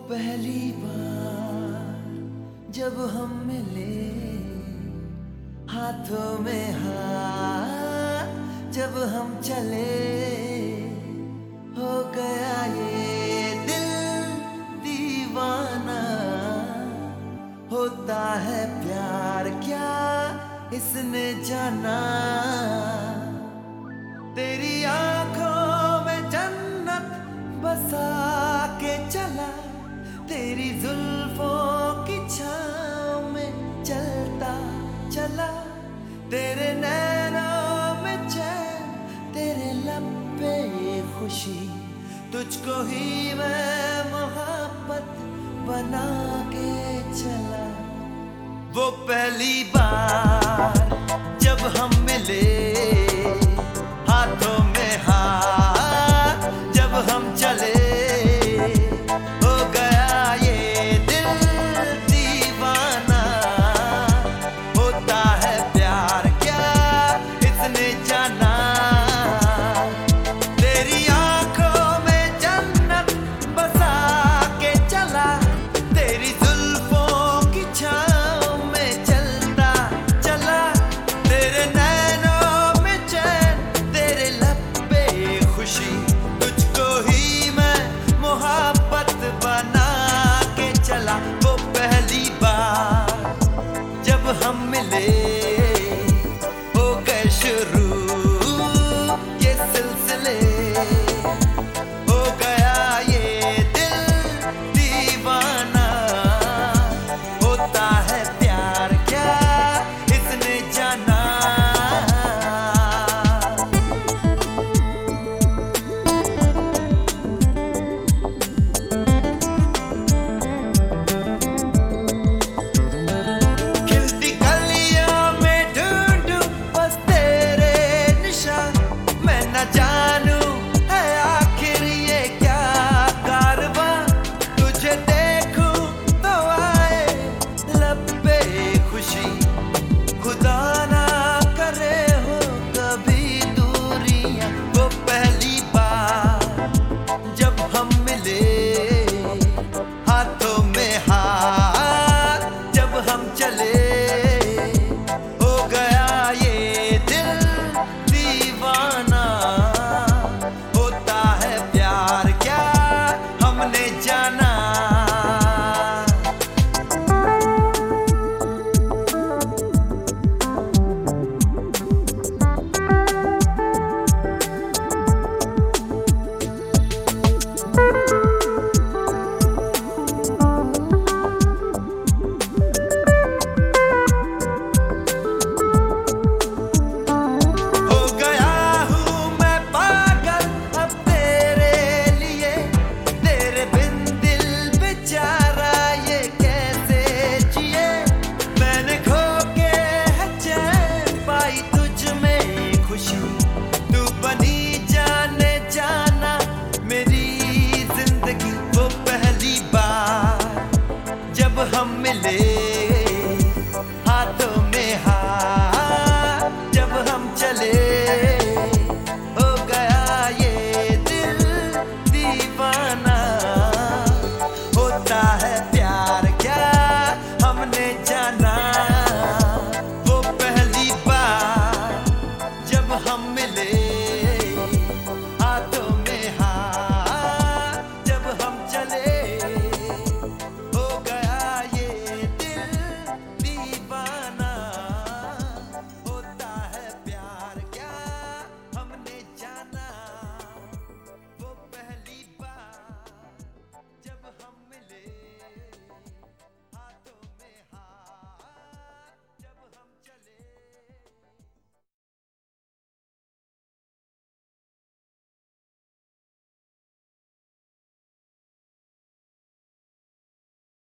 पहली बार जब हम मिले, हाथों में हाथ जब हम चले, हो गया ये दिल दीवाना। होता है प्यार क्या इसने जाना, तेरी आंखों में जन्नत बसा के चला, तेरी जुल्फों की छाँव में चलता चला, तेरे नैनों में चैन, तेरे लब पे ये खुशी, तुझको ही मैं मोहब्बत बना के चला। वो पहली